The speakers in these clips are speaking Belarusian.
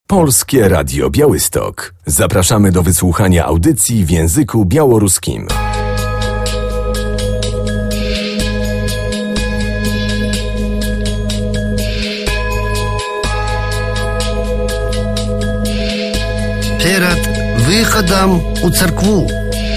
Polskie Radio Białystok. Zapraszamy do wysłuchania audycji w języku białoruskim. Перед выходом у церкву.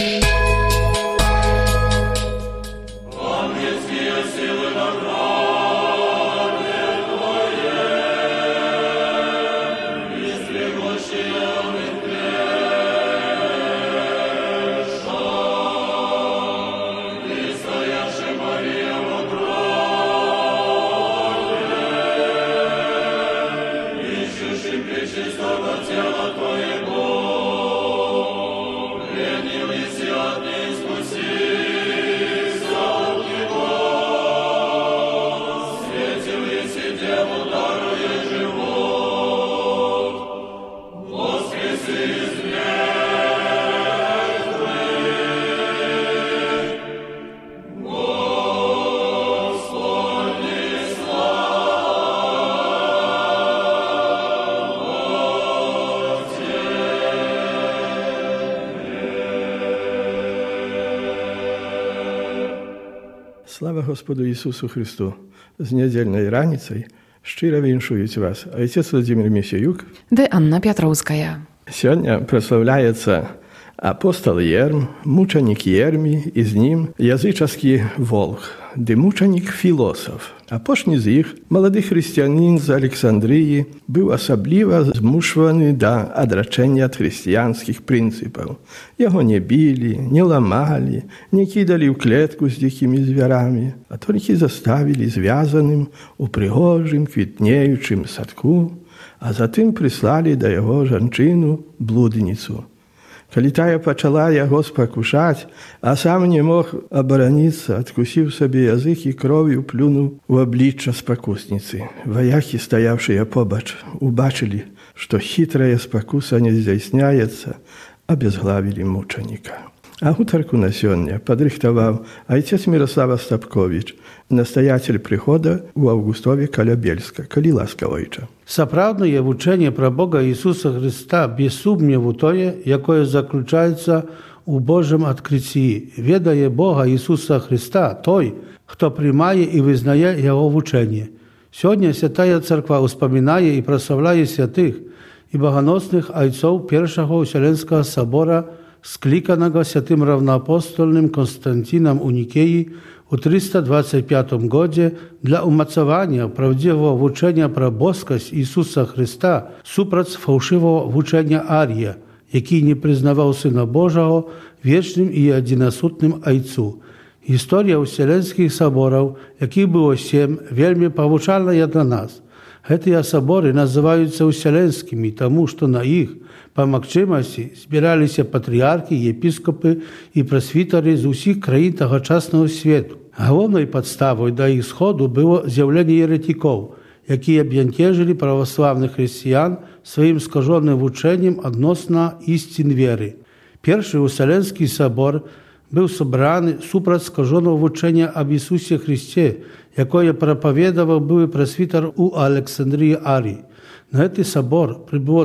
Слава Господу Ісусу Христу! З недільної раніцей щиро віншують вас отець Владимир Місіюк де Анна П'ятровська. Сьогодні прославляється апостол Єрм, мученик Єрмій, і з ним язичний волх, де мученик-філософ. А пошні з їх молодий християнин з Олександрії був особливо змушуваний до одречення від християнських принципів. Його не били, не ламали, не кидали в клітку з дикими звірами, а тільки заставили зв'язаним у пригожим квітнеючим садку, а затим прислали до його жінку-блудницю. Коли тая почала його спокушать, а сам не мог оборониться, откусив собі язик і кров'ю плюнув в обличчя спокусниці. Вояки, стоявшие побач, убачили, що хитрая спокуса не здійсняється, обезглавили мученика. А гутарку на сьогодні подрихтував отець Мирослав Остапкович, настоятель прихода у Августові Колобельська. Коли ласка, ойче. Сапраўднае вучэнне пра Бога Ісуса Христа без сумневу тое, якое заключаецца у Божым адкрыцці. Ведае Бога Ісуса Христа той, хто прымае і вызнае яго вучэнне. Сёння Святая Царква успамінае і праслаўляе святых і баганосных айцоў Першага Уселенскага сабора, скліканага святым равнаапостольным Константинам у Нікеі у 325 годзе для умацавання правдзівага вучэння пра боскасць Ісуса Христа супраць фаўшывага вучэння Арія, які не прызнаваў Сына Божага вечным і адзінасутным айцу. Гісторыя Уселенскіх сабораў, якіх было 7, вельмі павучальная для нас. Гэтыя саборы называюцца уселенскімі, таму што на іх па магчымасці збіраліся патрыярхі, епіскопы і прэсвітары з усіх краін тагачаснага свету. Галоўнай падставай да іх сходу было з'яўленне еретикоў, якія аб'янтежылі праваслаўных хрысціян сваім скажоным вучэннем адносна ісцін веры. Першы Уселенскі сабор быў сабраны супраць скажонага вучэння аб Ісусе Христе, якое прапаведаваў былы прэсвітар у Александрыі Арій. На гэты сабор прыбыло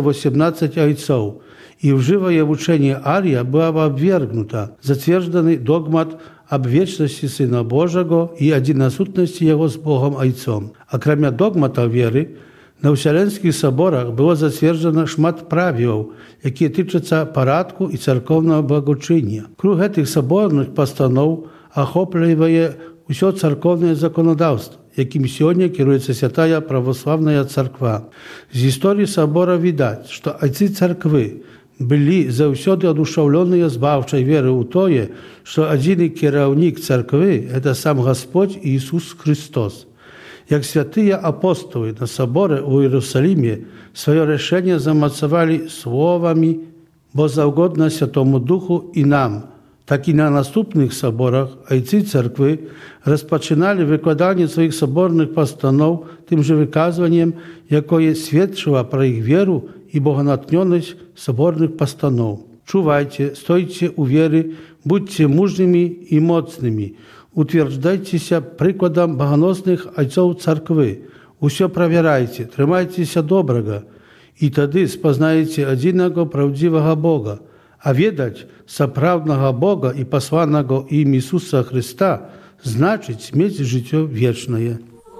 318 айцоў, і ўжывае вучэнне Арія было абвергнута, зацверджаны догмат аб вечнасці Сына Божага і адзінасутнасці яго з Богом айцом. Акрамя догмата веры, на Уселенскіх саборах было зацверджана шмат правілаў, якія тычацца парадку і царкоўнага благочыння. Круг гэтых саборных пастаноў ахоплівае ўсё царкоўнае заканадаўства, якім сёння кіруецца Святая Праваслаўная Царква. З гісторыі сабора відаць, што айцы царквы былі заўсёды адушаўлёныя збаўчай веры ў тое, што адзіны кіраўнік царквы – гэта сам Гасподзь Ісус Христос. Як святыя апостолы на саборы ў Іерусаліме сваё рашэнне замацавалі словамі «Бо заўгодна Святому Духу і нам», так і на наступных саборах айцы царквы распачыналі выкладанне сваіх саборных пастаноў тым жа выказваннем, якое сведчыла пра іх веру і боганатхнёнасць саборных пастаноў. Чувайце, стойце ў веры, будьце мужнымі і моцнымі, утверждайцеся прыкладам баганосных айцоў царквы, усё правярайце, трымайцеся добрага І тады спазнаеце адзінага правдзівага Бога, а ведаць сапраўднага Бога і пасланага ім Ісуса Христа значыць мець жыццё вечнае.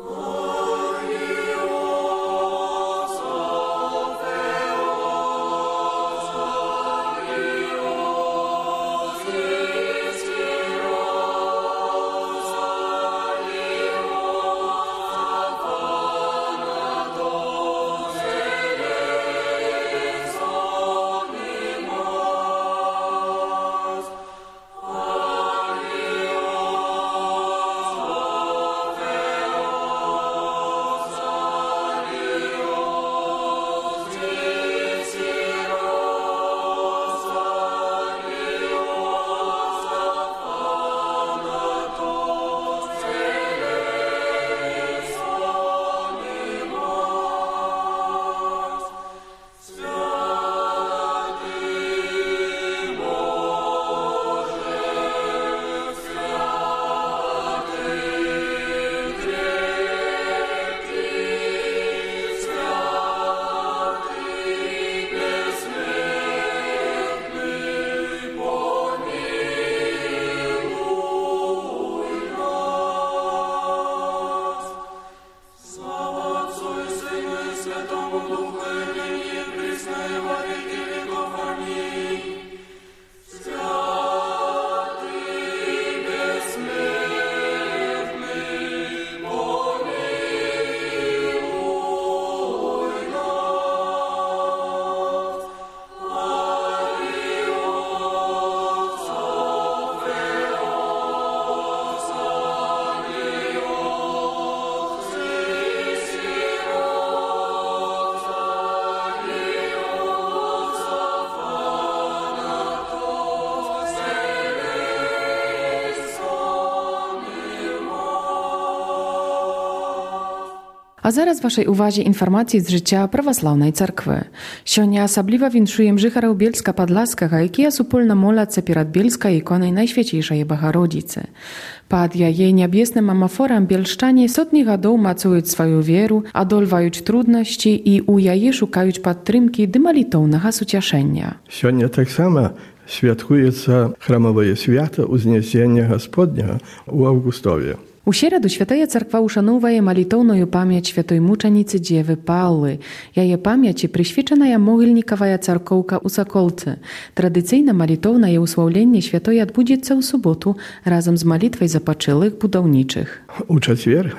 А зараз вашай увазе інфармацыі з жыцця праваслаўнай царквы. Сёння асабліва віншуем жыхараў Бельска-Падласкага, якія супольна моляцца перад бельскай іконай Найсвяцейшай Багародзіцы. Пад яе нябесным амафорам бельшчане сотні гадоў мацуюць сваю веру, адольваюць труднасці і ў яе шукаюць падтрымкі ды малітоўнага суцяшэння. Сёння таксама святкуецца храмавае свята Узнесення Гасподняга ў Аўгустове. У сераду Святая Царква ушаноўвае малітоўную памяць святой мучаніцы Дзевы Паўлы. Яе памяці прысвечаная могільнікавая царкоўка ў Саколцы. Традыцыйна малітоўнае ўслаўленне святой адбудзецца ў суботу разам з малітвай запачылых будаўнічых. У чацвер,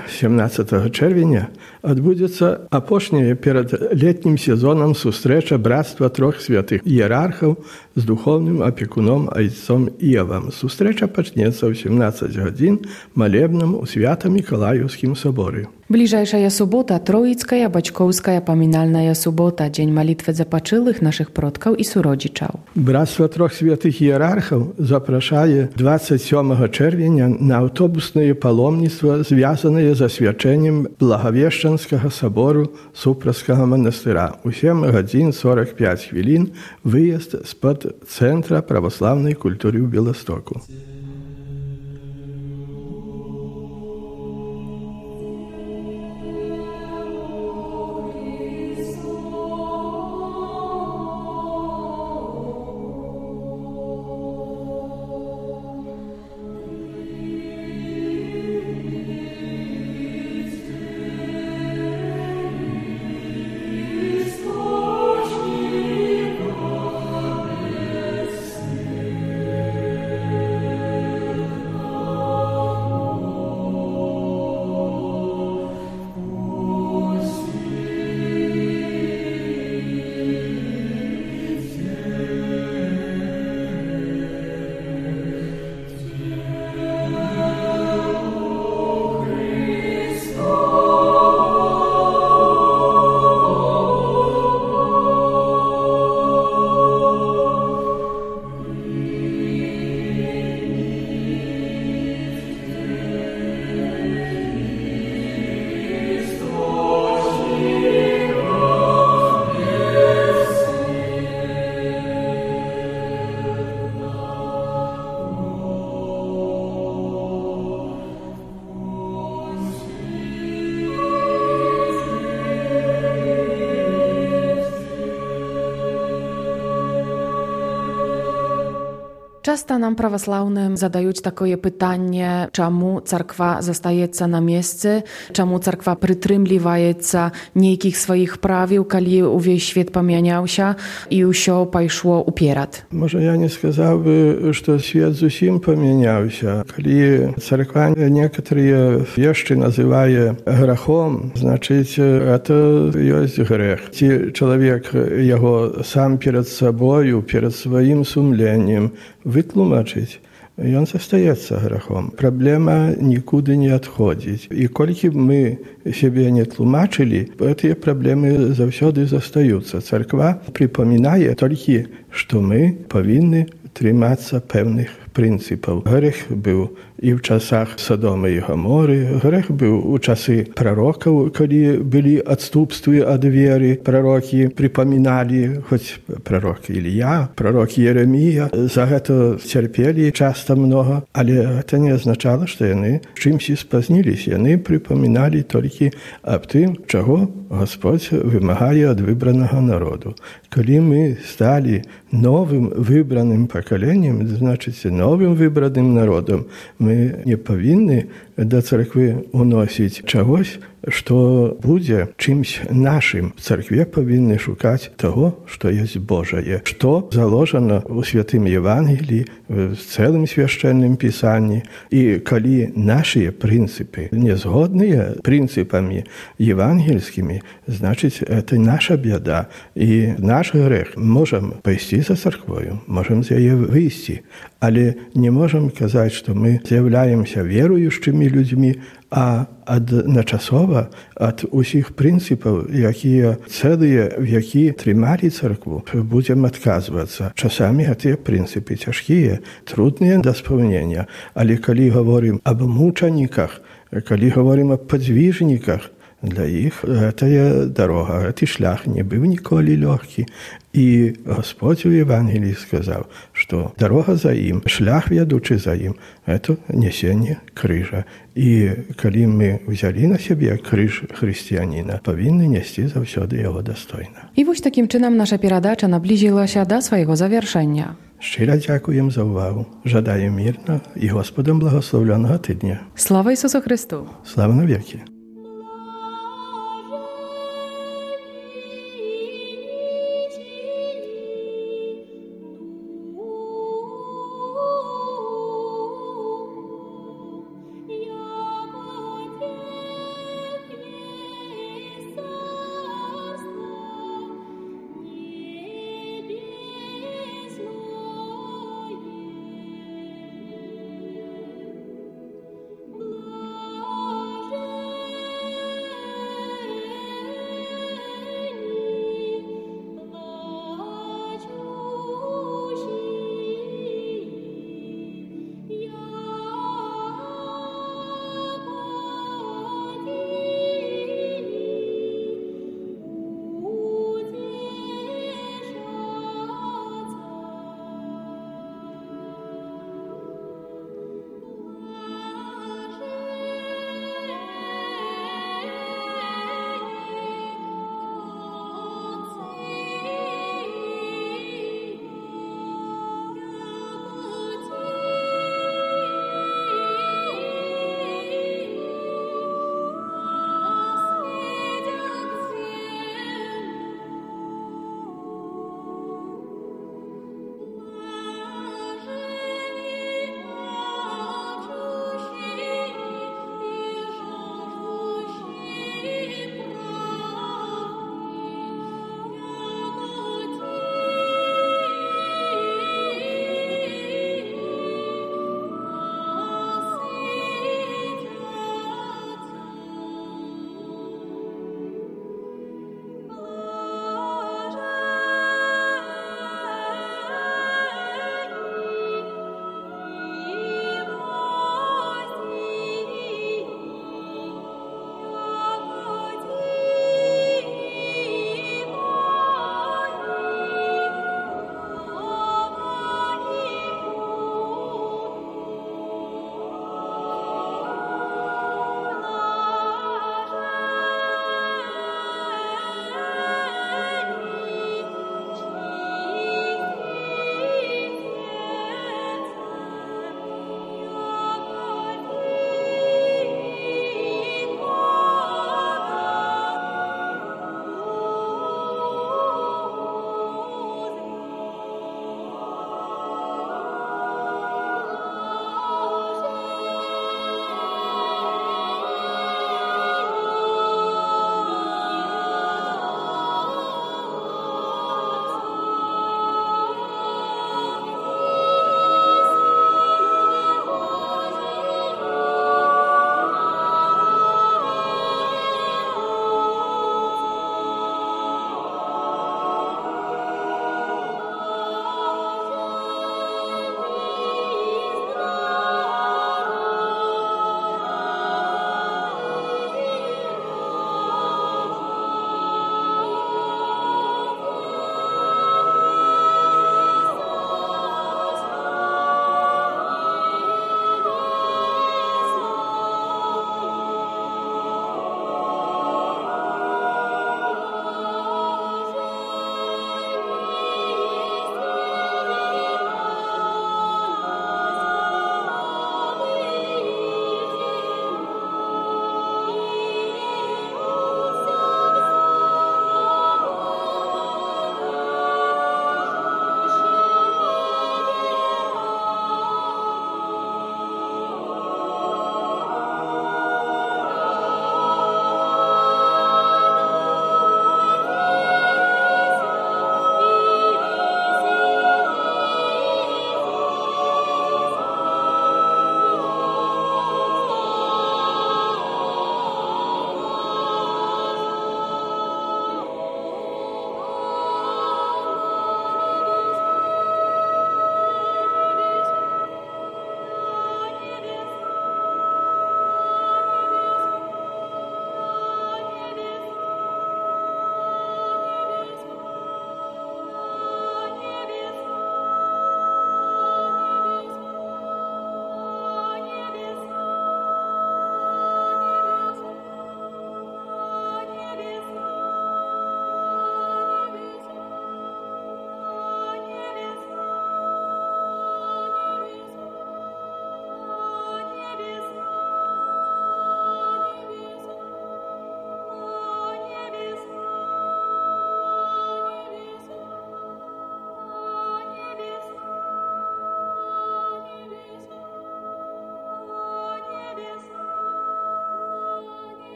17 чэрвеня, адбудзецца апошняя перад летнім сезонам сустрэча брацтва трох святых іерархаў з духоўным апекуном айцом Іавам. Сустрэча пачнецца ў 17 гадзін малебным у Свята-Мікалаіўскім саборы. Бліжэйшая субота – Троіцкая бацькоўская памінальная субота, дзень малітвы запачылых нашых продкаў і суродзічаў. Брацтва трох святых іерархаў запрашае 27 чэрвеня на аўтобуснае паломніцтва, звязанае з асвячэннем Благавешчанскага сабору Супраскага манастыра. У 7 гадзін 45 хвілін выезд з-пад цэнтра праваслаўнай культуры ў Беластоку. Часто нам, православным, задают такое pytanie, czemu церква застаецца на месцы, czemu церква прытрымліваецца нейкіх сваіх правіл, калі увесь свет памяняўся і ўсё пайшло уперад. Może ja nie сказал бы, что свет зусім памяняўся. Калі церква некоторые вещи называе грахом, значит, это есть грех. Ці человек его сам перед собою, перед своим сумлением вытлумачыць, ён застаецца грахом. Праблема нікуды не адходзіць. І колькі б мы сябе не тлумачылі, гэтыя праблемы заўсёды застаюцца. Царква прыпамінае толькі, што мы павінны трымацца пэўных прынцыпаў. Грэх быў і ў часах Содома і Гоморы, грэх быў у часы прарокаў, калі былі адступствы ад веры. Прарокі прыпаміналі, хоць прарок Ілія, прарок Єремія, за гэта цярпелі часта многа, але гэта не азначала, што яны чымсьці спазніліся. Яны прыпаміналі толькі аб тым, чаго Господь вымагае ад выбранага народу. Калі мы сталі новым выбраным пакаленнем, значыць, новым выбраным народам, мы не павінны да царквы уносіць чагось, што будзе чымсь нашым. В царкве павінны шукаць таго, што ёсць Божае, што заложана ў святым Евангеліі, в цэлым свяшчэнным пісанні. І калі нашыя прынцыпы не згодныя прынцыпамі евангельскімі, значыць, это наша бяда. І наш грэх. Можам пайсці за царквою, можам з яе выйсці, але не можам казаць, што мы з'яўляемся веруючымі людзьмі, а адначасова ад усіх прынцыпаў, якія цэлыя вякі трымалі царкву, будзем адказвацца. Часамі гэтыя прынцыпы цяжкія, трудныя да спаўнення, але калі гаворым аб мучаніках, калі гаворым аб падзвіжніках, для іх гэтая дарога, гэты шлях не быў ніколі лёгкі. І Господь у Евангелії сказаў, што дарога за ім, шлях вядучы за ім, это нясенне крыжа. І калі мы взялі на сябе крыж хрысціяніна, павінны несці заўсёды яго дастойна. І вось такім чынам наша перадача наблізілася да свайго завяршэння. Шчыра дзякуем за ўвагу. Жадаем мірна і Господам благословленага тыдня. Слава Ісусу Христу! Слава навекі!